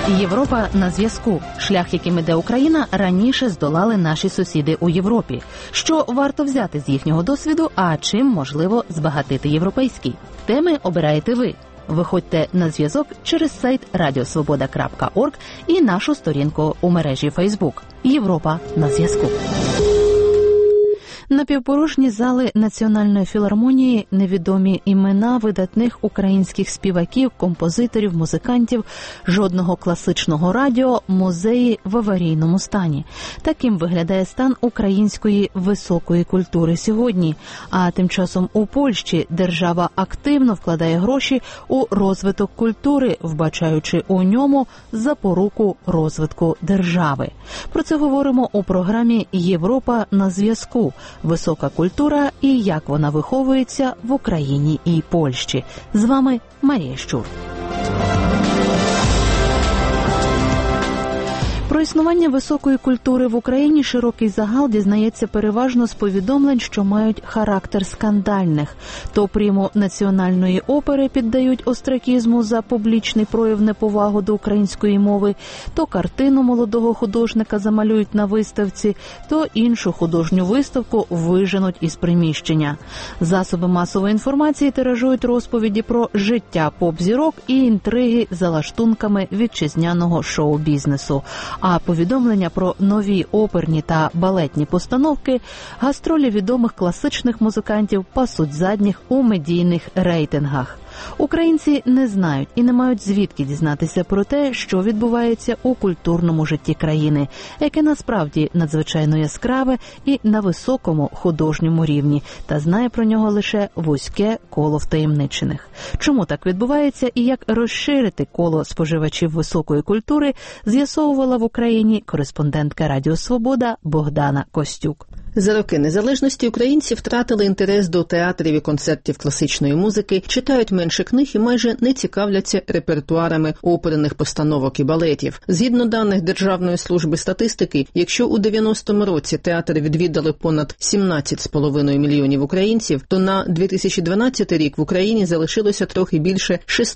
Європа на зв'язку. Шлях, яким іде Україна, раніше здолали наші сусіди у Європі. Що варто взяти з їхнього досвіду, а чим можливо збагатити європейський? Теми обираєте ви. Виходьте на зв'язок через сайт radiosvoboda.org і нашу сторінку у мережі Facebook. Європа на зв'язку. Напівпорожні зали Національної філармонії, невідомі імена видатних українських співаків, композиторів, музикантів, жодного класичного радіо, музеї в аварійному стані. Таким виглядає стан української високої культури сьогодні. А тим часом у Польщі держава активно вкладає гроші у розвиток культури, вбачаючи у ньому запоруку розвитку держави. Про це говоримо у програмі «Європа на зв'язку». Висока культура і як вона виховується в Україні і Польщі. З вами Марія Щур. Про існування високої культури в Україні широкий загал дізнається переважно з повідомлень, що мають характер скандальних. То приму Національної опери піддають остракізму за публічний прояв неповаги до української мови, то картину молодого художника замалюють на виставці, то іншу художню виставку виженуть із приміщення. Засоби масової інформації тиражують розповіді про життя поп-зірок і інтриги за лаштунками вітчизняного шоу-бізнесу. А повідомлення про нові оперні та балетні постановки, гастролі відомих класичних музикантів пасуть задніх у медійних рейтингах. Українці не знають і не мають звідки дізнатися про те, що відбувається у культурному житті країни, яке насправді надзвичайно яскраве і на високому художньому рівні, та знає про нього лише вузьке коло втаємничених. Чому так відбувається і як розширити коло споживачів високої культури, з'ясовувала в Україні кореспондентка Радіо Свобода Богдана Костюк. За роки незалежності українці втратили інтерес до театрів і концертів класичної музики, читають менше книг і майже не цікавляться репертуарами оперних постановок і балетів. Згідно даних Державної служби статистики, якщо у 90-му році театри відвідали понад 17,5 мільйонів українців, то на 2012 рік в Україні залишилося трохи більше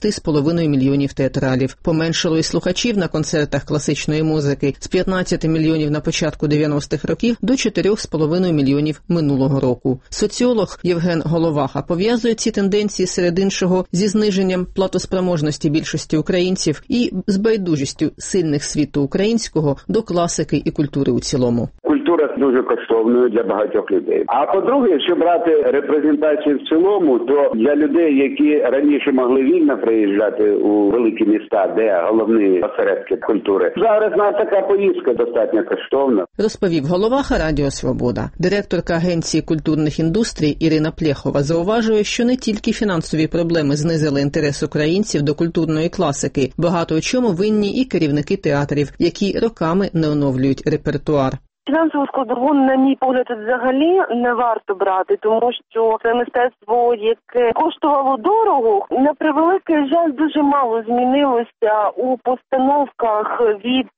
6,5 мільйонів театралів. Поменшало і слухачів на концертах класичної музики з 15 мільйонів на початку 90-х років до 4,5 мільйонів минулого року. Соціолог Євген Головаха пов'язує ці тенденції серед іншого зі зниженням платоспроможності більшості українців і з байдужістю сильних світу українського до класики і культури у цілому. Культура дуже коштовною для багатьох людей. А по-друге, якщо брати репрезентацію в цілому, то для людей, які раніше могли вільно приїжджати у великі міста, де головні осередки культури, зараз на така поїздка достатньо коштовна. Розповів Головаха Радіо Свобода. Директорка Агенції культурних індустрій Ірина Плєхова зауважує, що не тільки фінансові проблеми знизили інтерес українців до культурної класики, багато у чому винні і керівники театрів, які роками не оновлюють репертуар. Фінансову складову, на мій погляд, взагалі не варто брати, тому що це мистецтво, яке коштувало дорого, на превеликий жаль, дуже мало змінилося у постановках від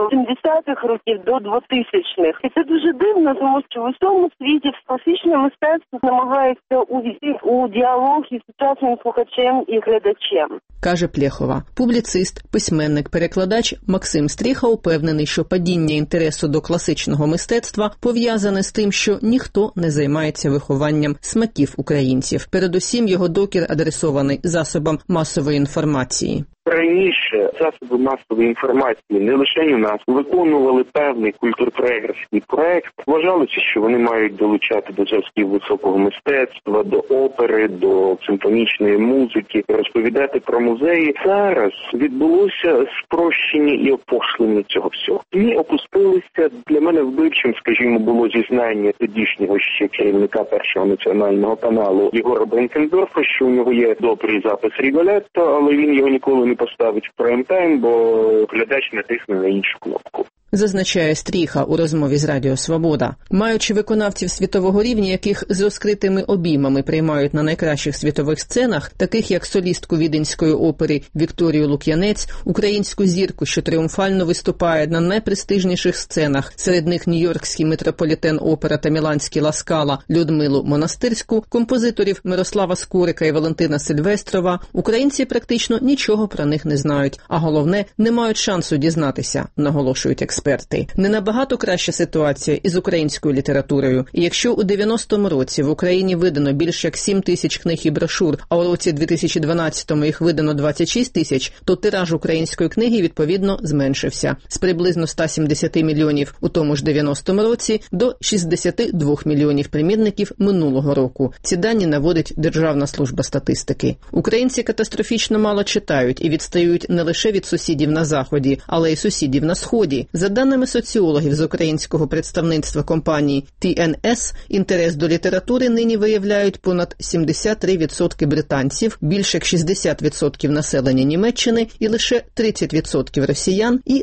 70-х років до 2000-х. І це дуже дивно, тому що в усьому світі класичне мистецтво намагається увійти у діалог із сучасним слухачем і глядачем. Каже Плєхова. Публіцист, письменник, перекладач Максим Стріха упевнений, що падіння інтересу до класичного мистецтва пов'язане з тим, що ніхто не займається вихованням смаків українців. Передусім, його докір адресований засобам масової інформації. Раніше засоби масової інформації не лише у нас виконували певний культурпроекторський проект, вважалося, що вони мають долучати до зв'язків високого мистецтва, до опери, до симфонічної музики, розповідати про музеї. Зараз відбулося спрощення і опошлення цього всього. ЗМІ опустилися. Для мене вбивчим, скажімо, було зізнання тодішнього ще керівника Першого національного каналу Єгора Бенкендорфа, що у нього є добрий запис Ріголетто, але він його ніколи не поставить в прайм-тайм, бо глядач натисне на іншу кнопку. зазначає Стріха у розмові з Радіо Свобода. Маючи виконавців світового рівня, яких з розкритими обіймами приймають на найкращих світових сценах, таких як солістку Віденської опери Вікторію Лук'янець, українську зірку, що тріумфально виступає на найпрестижніших сценах, серед них Нью-Йоркський Метрополітен-опера та Міланський Ла Скала Людмилу Монастирську, композиторів Мирослава Скорика і Валентина Сильвестрова, українці практично нічого про них не знають, а головне, не мають шансу дізнатися, наголошують експерти. Не набагато краща ситуація із українською літературою. І якщо у 90-му році в Україні видано більш як 7 тисяч книг і брошур, а у році 2012-му їх видано 26 тисяч, то тираж української книги, відповідно, зменшився. З приблизно 170 мільйонів у тому ж 90-му році до 62 мільйонів примірників минулого року. Ці дані наводить Державна служба статистики. Українці катастрофічно мало читають і відстають не лише від сусідів на Заході, але й сусідів на Сході. За даними соціологів з українського представництва компанії TNS, інтерес до літератури нині виявляють понад 73% британців, більше як 60% населення Німеччини і лише 30% росіян і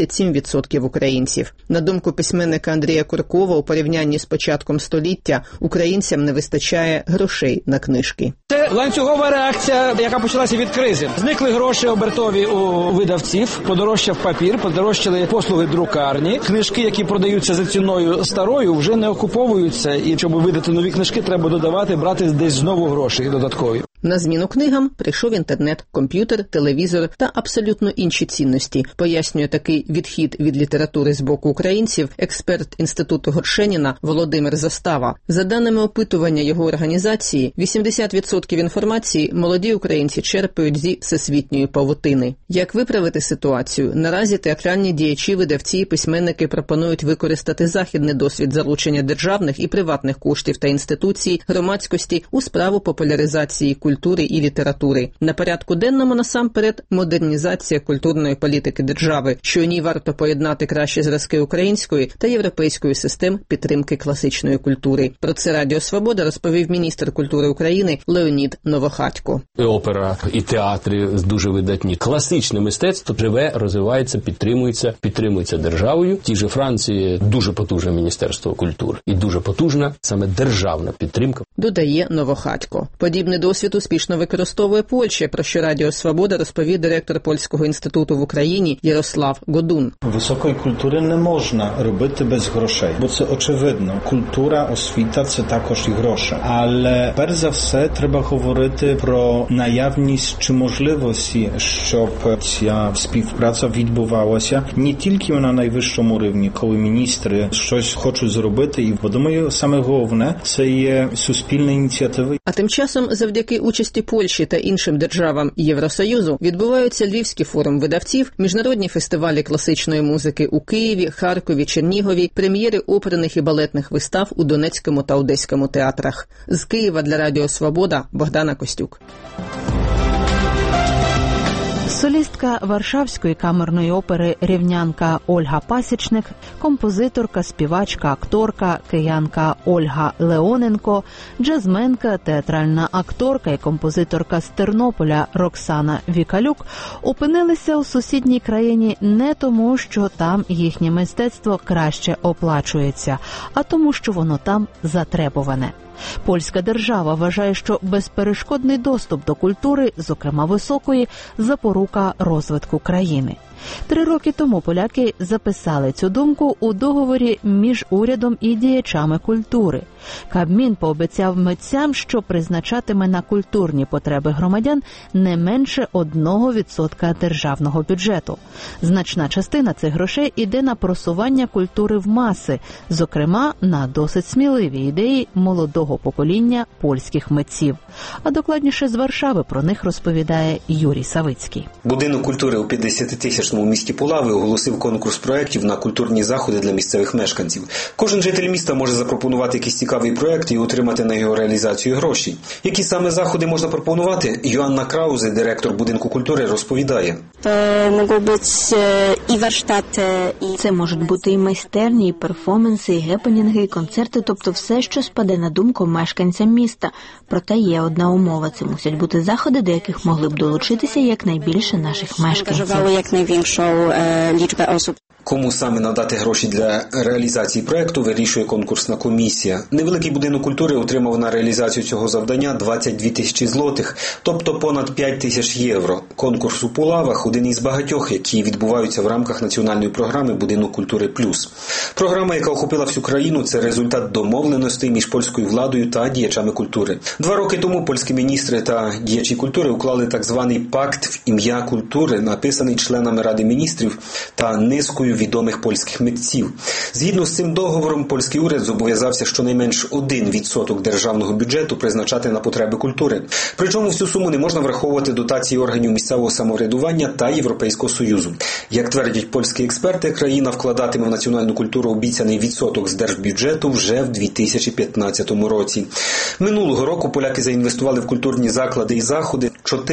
27% українців. На думку письменника Андрія Куркова, у порівнянні з початком століття українцям не вистачає грошей на книжки. Це ланцюгова реакція, яка почалася від кризи. Зникли гроші обертові у видавців, подорожчав папір, подорожчали послуги друкарні. Книжки, які продаються за ціною старою, вже не окуповуються. І щоб видати нові книжки, треба додавати, брати десь знову гроші додаткові. На зміну книгам прийшов інтернет, комп'ютер, телевізор та абсолютно інші цінності, пояснює такий відхід від літератури з боку українців експерт Інституту Горшеніна Володимир Застава. За даними опитування його організації, 80% інформації молоді українці черпають зі всесвітньої павутини. Як виправити ситуацію? Наразі театральні діячі, видавці і письменники пропонують використати західний досвід залучення державних і приватних коштів та інституцій, громадськості у справу популяризації культури і літератури. На порядку денному насамперед модернізація культурної політики держави, що у ній варто поєднати кращі зразки української та європейської систем підтримки класичної культури. Про це Радіо Свобода розповів міністр культури України Леонід Новохатько. І опера, і театри дуже видатні. Класичне мистецтво живе, розвивається, підтримується державою. В тій же Франції дуже потужне Міністерство культури і дуже потужна саме державна підтримка. Додає Новохатько. Подібний досвід успішно використовує Польща, про що Радіо Свобода розповів директор Польського інституту в Україні Ярослав Годун. Високої культури не можна робити без грошей, бо це очевидно. Культура, освіта – це також і гроші. Але перш за все треба говорити про наявність чи можливості, щоб ця співпраця відбувалася не тільки на найвищому рівні, коли міністри щось хочуть зробити, і, думаю, саме головне – це є суспільні ініціативи. А тим часом, завдяки участі Польщі та іншим державам Євросоюзу, відбуваються Львівський форум видавців, міжнародні фестивалі класичної музики у Києві, Харкові, Чернігові, прем'єри оперних і балетних вистав у Донецькому та Одеському театрах. З Києва для Радіо Свобода Богдана Костюк. Солістка Варшавської камерної опери рівнянка Ольга Пасічник, композиторка, співачка, акторка, киянка Ольга Леоненко, джазменка, театральна акторка і композиторка з Тернополя Роксана Вікалюк опинилися у сусідній країні не тому, що там їхнє мистецтво краще оплачується, а тому, що воно там затребуване. Польська держава вважає, що безперешкодний доступ до культури, зокрема високої, запорука розвитку країни. 3 роки тому поляки записали цю думку у договорі між урядом і діячами культури. Кабмін пообіцяв митцям, що призначатиме на культурні потреби громадян не менше 1% державного бюджету. Значна частина цих грошей іде на просування культури в маси, зокрема на досить сміливі ідеї молодого покоління польських митців. А докладніше з Варшави про них розповідає Юрій Савицький. Будинок культури у 50-тисячному місті Пулави оголосив конкурс проєктів на культурні заходи для місцевих мешканців. Кожен житель міста може запропонувати якийсь цікавий проєкт і отримати на його реалізацію гроші. Які саме заходи можна пропонувати? Йоанна Краузе, директор будинку культури, розповідає. Це можуть бути і майстерні, і перформанси, і гепенінги, і концерти, тобто все, що спаде на думку мешканцям міста. Проте є одна умова – це мусять бути заходи, до яких могли б долучитися якнайбільше наших мешканців. Кому саме надати гроші для реалізації проєкту, вирішує конкурсна комісія. Невеликий будинок культури отримав на реалізацію цього завдання 22 тисячі злотих, тобто понад 5 тисяч євро. Конкурс у Пулавах – один із багатьох, які відбуваються в рамках національної програми «Будинок культури плюс». Програма, яка охопила всю країну, це результат домовленостей між польською владою та діячами культури. 2 роки тому польські міністри та діячі культури уклали так званий пакт в ім'я культури, написаний членами Ради міністрів та низкою відомих польських митців. Згідно з цим договором, польський уряд зобов'язався щонайменш 1% державного бюджету призначати на потреби культури. Причому всю суму не можна враховувати дотації органів місцевого самоврядування та Європейського Союзу. Як твердять польські експерти, країна вкладатиме в національну культуру обіцяний відсоток з держбюджету вже в 2015 році. Минулого року поляки заінвестували в культурні заклади і заходи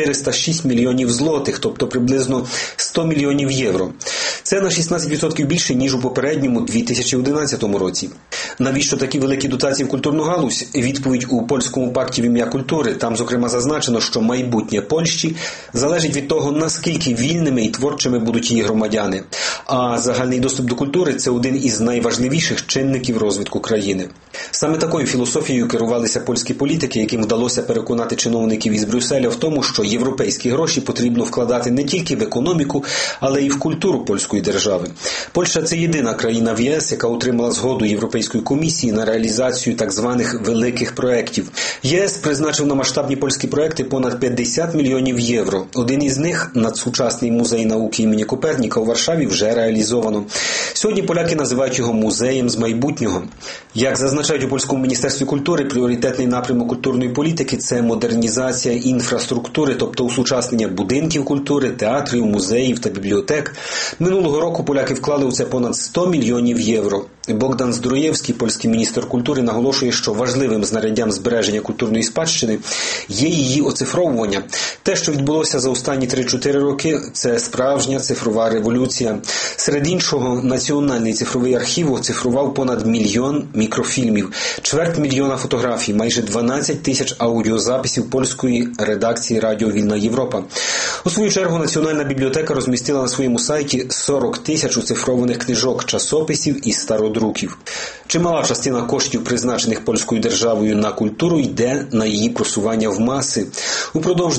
406 мільйонів злотих, тобто приблизно 100 мільйонів євро. Це на 16% більше, ніж у попередньому 2011 році. Навіщо такі великі дотації в культурну галузь? Відповідь у польському пакті в ім'я культури. Там, зокрема, зазначено, що майбутнє Польщі залежить від того, наскільки вільними і творчими будуть її громадяни. А загальний доступ до культури – це один із найважливіших чинників розвитку країни. Саме такою філософією керувалися польські політики, яким вдалося переконати чиновників із Брюсселя в тому, що європейські гроші потрібно вкладати не тільки в економіку, але й в культуру польської держави. Польща – це єдина країна в ЄС, яка отримала згоду Європейської комісії на реалізацію так званих великих проєктів. ЄС призначив на масштабні польські проєкти понад 50 мільйонів євро. Один із них – надсучасний музей науки імені Коперніка у Варшаві вже реалізовано. Сьогодні поляки називають його музеєм з майбутнього. Як зазначають у польському міністерстві культури, пріоритетний напрямок культурної політики – це модернізація інфраструктури, тобто усучаснення будинків культури, театрів, музеїв та бібліотек. Минулого року поляки вклали у це понад 100 мільйонів євро. Богдан Здруєвський, польський міністр культури, наголошує, що важливим знаряддям збереження культурної спадщини є її оцифровування. Те, що відбулося за останні 3-4 роки, це справжня цифрова революція. Серед іншого, Національний цифровий архів оцифрував понад 1 мільйон мікрофільмів, 250 фотографій, майже 12 тисяч аудіозаписів польської редакції Радіо Вільна Європа. У свою чергу, Національна бібліотека розмістила на своєму сайті 40 тисяч оцифрованих книжок, часописів і стародруків. Чимала частина коштів, призначених польською державою на культуру, йде на її просування в маси. Упродовж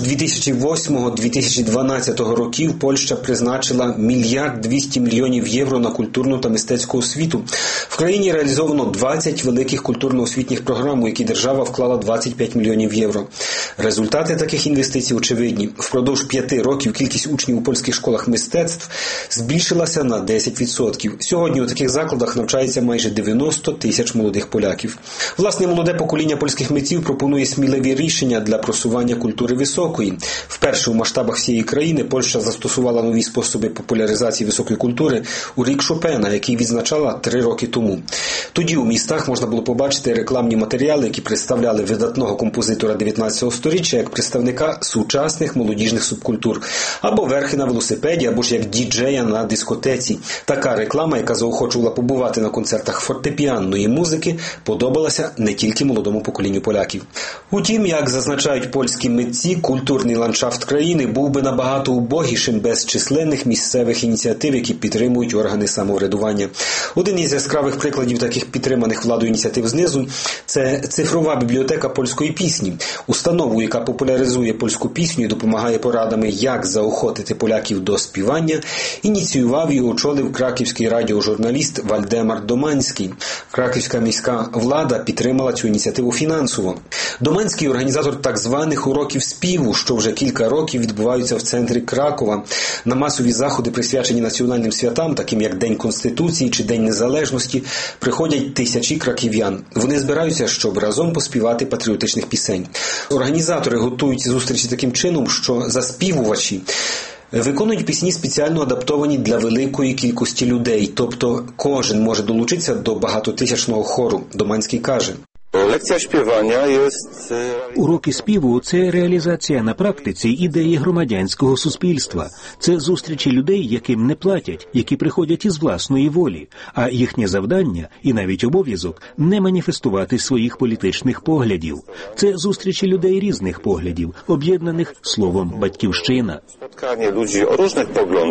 2008-2012 років Польща призначила 1 мільярд 200 мільйонів євро на культурну та мистецьку освіту. В країні реалізовано 20 великих культурно-освітніх програм, у які держава вклала 25 мільйонів євро. Результати таких інвестицій очевидні. Впродовж 5 років кількість учнів у польських школах мистецтв збільшилася на 10%. Сьогодні у таких закладах навчається майже 90 тисяч молодих поляків. Власне, молоде покоління польських митців пропонує сміливі рішення для просування культури високої. Вперше у масштабах всієї країни Польща застосувала нові способи популяризації високої культури у рік Шопена, який відзначала 3 роки тому. Тоді у містах можна було побачити рекламні матеріали, які представляли видатного композитора 19 століття як представника сучасних молодіжних субкультур, або верхи на велосипеді, або ж як діджея на дискотеці. Така реклама, яка заохочувала побувати на концертах фортепіанної музики, подобалася не тільки молодому поколінню поляків. Утім, як зазначають польські митці, культурний ландшафт країни був би набагато убогішим без численних місцевих ініціатив, які підтримують органи самоврядування. Один із яскравих прикладів таких підтриманих владою ініціатив знизу – це цифрова бібліотека польської пісні. Установу, яка популяризує польську пісню і допомагає порадами, як заохотити поляків до співання, ініціював і очолив краківський радіожурналіст Вальдемар Доманський. Краківська міська влада підтримала цю ініціативу фінансово. Доманський – організатор так званих уроків співу, що вже кілька років відбуваються в центрі Кракова. На масові заходи, присвячені національним святам, таким як День Конституції чи День Незалежності, приходять тисячі краків'ян. Вони збираються, щоб разом поспівати патріотичних пісень. Організатори готують зустрічі таким чином, що заспівувачі виконують пісні, спеціально адаптовані для великої кількості людей, тобто кожен може долучитися до багатотисячного хору, Доманський каже. Лекція співання є... Уроки співу – це реалізація на практиці ідеї громадянського суспільства. Це зустрічі людей, яким не платять, які приходять із власної волі, а їхнє завдання і навіть обов'язок – не маніфестувати своїх політичних поглядів. Це зустрічі людей різних поглядів, об'єднаних словом «батьківщина». Spotkanie ludzi o różnych poglądach.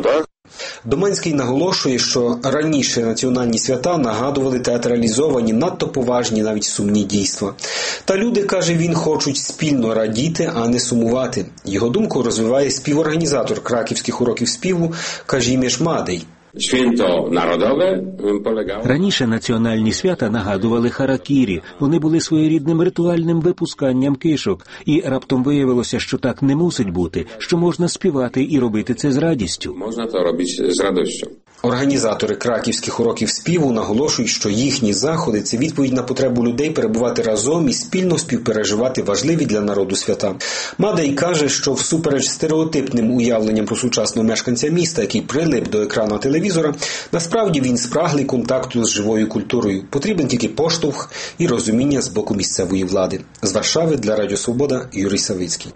Доманський наголошує, що раніше національні свята нагадували театралізовані, надто поважні, навіть сумні дійства. Та люди, каже він, хочуть спільно радіти, а не сумувати. Його думку розвиває співорганізатор краківських уроків співу Казімierz Мадей. Święto narodowe polegało... Раніше національні свята нагадували харакірі. Вони були своєрідним ритуальним випусканням кишок. І раптом виявилося, що так не мусить бути, що можна співати і робити це з радістю. Можна то робити з радістю. Організатори краківських уроків співу наголошують, що їхні заходи – це відповідь на потребу людей перебувати разом і спільно співпереживати важливі для народу свята. Мадей каже, що всупереч стереотипним уявленням про сучасного мешканця міста, який прилип до екрану телевізора, насправді він спраглий контакту з живою культурою. Потрібен тільки поштовх і розуміння з боку місцевої влади. З Варшави для Радіо Свобода Юрій Савицький.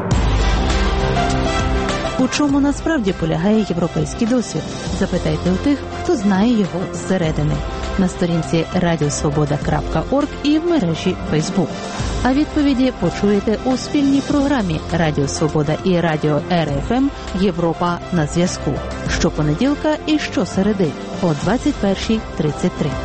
У чому насправді полягає європейський досвід? Запитайте у тих, хто знає його зсередини. На сторінці radiosvoboda.org і в мережі Facebook. А відповіді почуєте у спільній програмі Радіо Свобода і Радіо РФМ «Європа на зв'язку». Щопонеділка і щосереди о 21:33.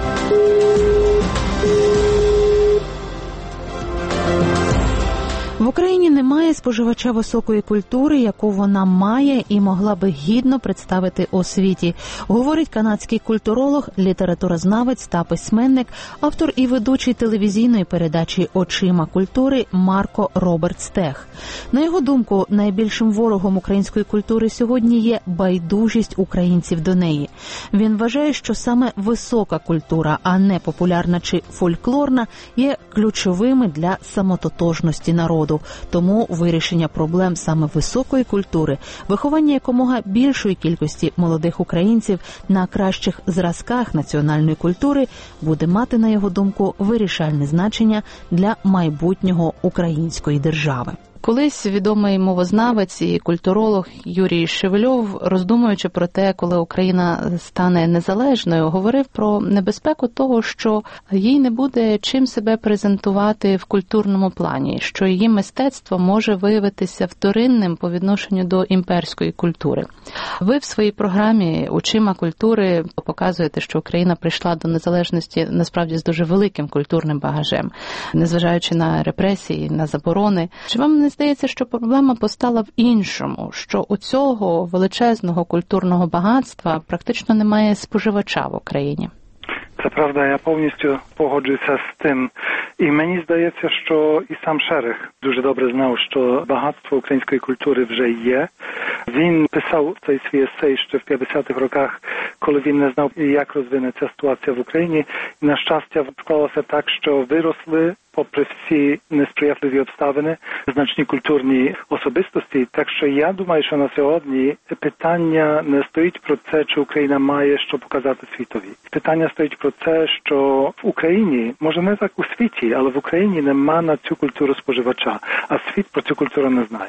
В Україні немає споживача високої культури, яку вона має і могла би гідно представити у світі, говорить канадський культуролог, літературознавець та письменник, автор і ведучий телевізійної передачі «Очима культури» Марко Роберт Стех. На його думку, найбільшим ворогом української культури сьогодні є байдужість українців до неї. Він вважає, що саме висока культура, а не популярна чи фольклорна, є ключовими для самототожності народу. Тому вирішення проблем саме високої культури, виховання якомога більшої кількості молодих українців на кращих зразках національної культури буде мати, на його думку, вирішальне значення для майбутнього української держави. Колись відомий мовознавець і культуролог Юрій Шевельов, роздумуючи про те, коли Україна стане незалежною, говорив про небезпеку того, що їй не буде чим себе презентувати в культурному плані, що її мистецтво може виявитися вторинним по відношенню до імперської культури. Ви в своїй програмі «Очима культури» показуєте, що Україна прийшла до незалежності насправді з дуже великим культурним багажем, незважаючи на репресії, на заборони. Чи вам не здається, що проблема постала в іншому, що у цього величезного культурного багатства практично немає споживача в Україні? Це правда, я повністю погоджуюся з тим. І мені здається, що і сам Шерех дуже добре знав, що багатство української культури вже є. Він писав цей свій есей ще в 50-х роках, коли він не знав, як розвинеться ситуація в Україні. І, на щастя, склалося так, що виросли, попри всі несприятливі обставини, значні культурні особистості. Так що я думаю, що на сьогодні питання не стоїть про це, чи Україна має що показати світові. Питання стоїть про це, що в Україні, може не так у світі, але в Україні нема на цю культуру споживача, а світ про цю культуру не знає.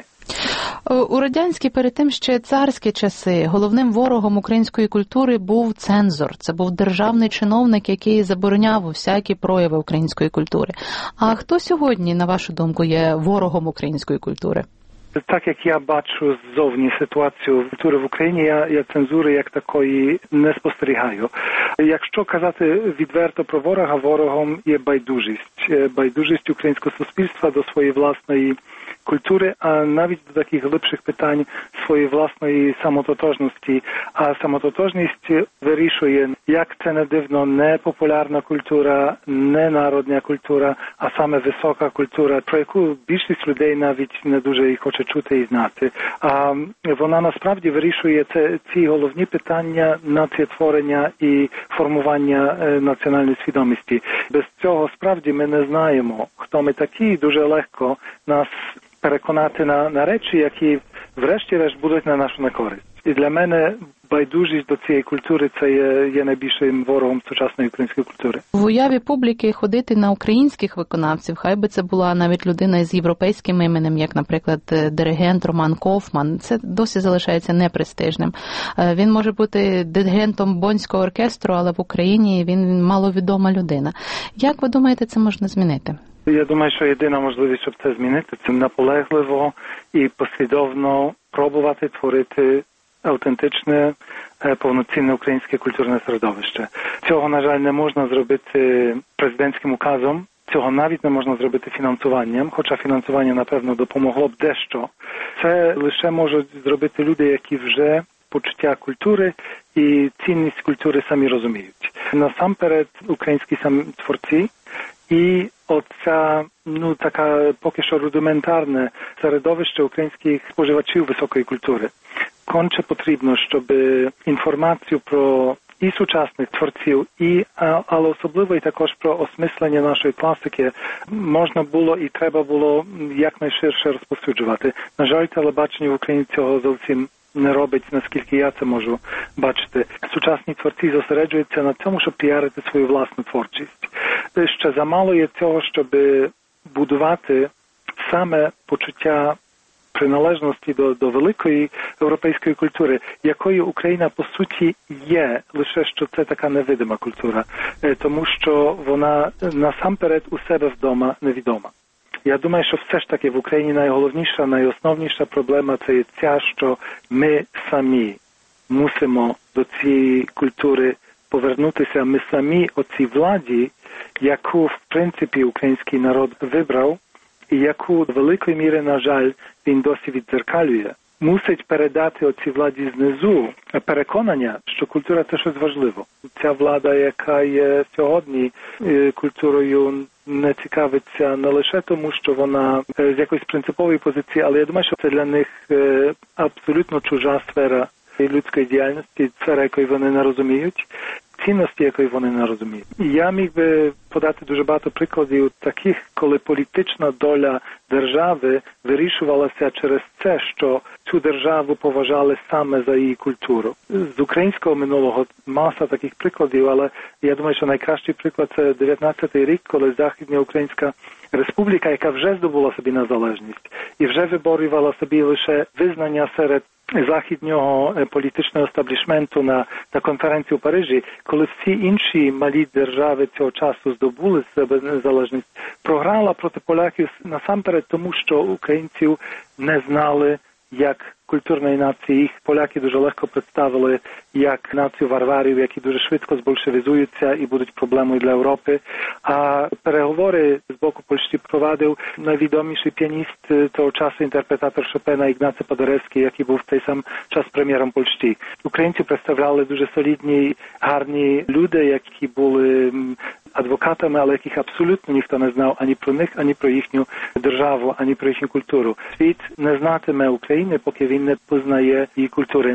У радянські, перед тим ще царські часи, головним ворогом української культури був цензор. Це був державний чиновник, який забороняв всякі прояви української культури. А хто сьогодні, на вашу думку, є ворогом української культури? Так як я бачу ззовні ситуацію культури в Україні, я цензури як такої не спостерігаю. Якщо казати відверто про ворога, ворогом є байдужість. Байдужість українського суспільства до своєї власної культури, а навіть до таких глибших питань своєї власної самототожності. А самототожність вирішує, як це не дивно, не популярна культура, не народна культура, а саме висока культура, про яку більшість людей навіть не дуже і хоче чути і знати. А вона насправді вирішує ці головні питання націотворення і формування національної свідомості. Без цього справді ми не знаємо, хто ми такі, і дуже легко нас переконати на речі, які врешті-решт будуть на нашу некористь. І для мене байдужість до цієї культури – це є найбільшим ворогом сучасної української культури. В уяві публіки ходити на українських виконавців, хай би це була навіть людина з європейським іменем, як, наприклад, диригент Роман Кофман, це досі залишається непрестижним. Він може бути диригентом Боннського оркестру, але в Україні він маловідома людина. Як ви думаєте, це можна змінити? Я думаю, що єдина можливість, щоб це змінити, це наполегливо і послідовно пробувати творити автентичне, повноцінне українське культурне середовище. Цього, на жаль, не можна зробити президентським указом, цього навіть не можна зробити фінансуванням, хоча фінансування, напевно, допомогло б дещо. Це лише можуть зробити люди, які вже почуття культури і цінність культури самі розуміють. Насамперед, українські самі творці і оця, така поки що рудиментарне середовище українських споживачів високої культури. Конче потрібно, щоб інформацію про і сучасних творців, але особливо і також про осмислення нашої класики можна було і треба було якнайширше розповсюджувати. На жаль, телебачення в Україні цього зовсім не робить, наскільки я це можу бачити. Сучасні творці зосереджуються на цьому, щоб піарити свою власну творчість. Ще замало є цього, щоб будувати саме почуття приналежності до великої європейської культури, якою Україна, по суті, є, лише що це така невидима культура, тому що вона насамперед у себе вдома невідома. Я думаю, що все ж таки в Україні найголовніша, найосновніша проблема – це ця, що ми самі мусимо до цієї культури повернутися. Ми самі оцій владі, яку, в принципі, український народ вибрав, і яку в великої міри, на жаль, він досі віддзеркалює, мусить передати оцій владі знизу переконання, що культура – це щось важливе. Ця влада, яка є сьогодні культурою, не цікавиться не лише тому, що вона з якоїсь принципової позиції, але я думаю, що це для них абсолютно чужа сфера людської діяльності, сфера, якої вони не розуміють, цінності, якої вони не розуміють. Я міг би подати дуже багато прикладів таких, коли політична доля держави вирішувалася через це, що цю державу поважали саме за її культуру. З українського минулого маса таких прикладів, але я думаю, що найкращий приклад – це 19-й рік, коли Західна Українська Республіка, яка вже здобула собі незалежність і вже виборювала собі лише визнання серед західнього політичного естаблішменту на конференції у Парижі, коли всі інші малі держави цього часу здобули себе незалежність, програла проти поляків насамперед тому, що українців не знали як культурної нації. Їх поляки дуже легко представили як націю варварів, які дуже швидко збольшевізуються і будуть проблемою для Європи. А переговори з боку Польщі провадив найвідоміший піаніст того часу, інтерпретатор Шопена Ігнаций Падаревський, який був в той сам час прем'єром Польщі. Українці представляли дуже солідні, гарні люди, які були адвокатами, але яких абсолютно ніхто не знав ані про них, ані про їхню державу, ані про їхню культуру. Світ не знатиме України, поки він не познає її культури.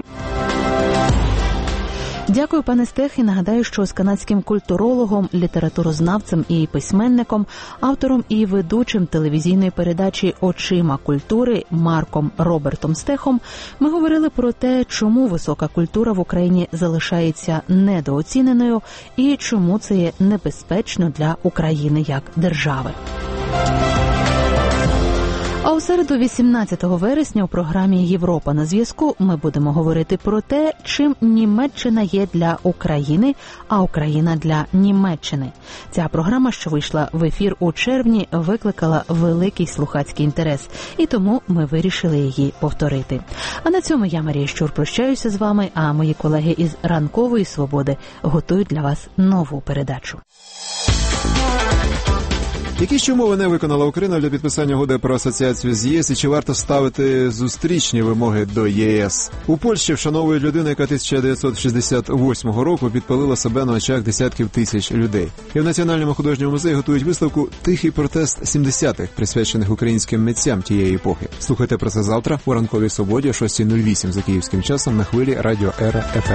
Дякую, пане Стех, і нагадаю, що з канадським культурологом, літературознавцем і письменником, автором і ведучим телевізійної передачі «Очима культури» Марком Робертом Стехом ми говорили про те, чому висока культура в Україні залишається недооціненою і чому це є небезпечно для України як держави. А у середу 18 вересня у програмі «Європа на зв'язку» ми будемо говорити про те, чим Німеччина є для України, а Україна для Німеччини. Ця програма, що вийшла в ефір у червні, викликала великий слухацький інтерес, і тому ми вирішили її повторити. А на цьому я, Марія Щур, прощаюся з вами, а мої колеги із «Ранкової свободи» готують для вас нову передачу. Які ж умови не виконала Україна для підписання угоди про асоціацію з ЄС і чи варто ставити зустрічні вимоги до ЄС? У Польщі вшановують людину, яка 1968 року підпалила себе на очах десятків тисяч людей. І в Національному художньому музеї готують виставку «Тихий протест 70-х», присвячених українським митцям тієї епохи. Слухайте про це завтра у «Ранковій свободі» о 6:08 за київським часом на хвилі Радіо Ера ФМ.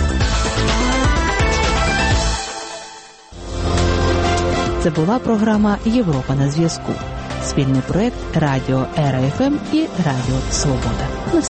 Це була програма «Європа на зв'язку». Спільний проєкт Радіо Ера ФМ і Радіо Свобода.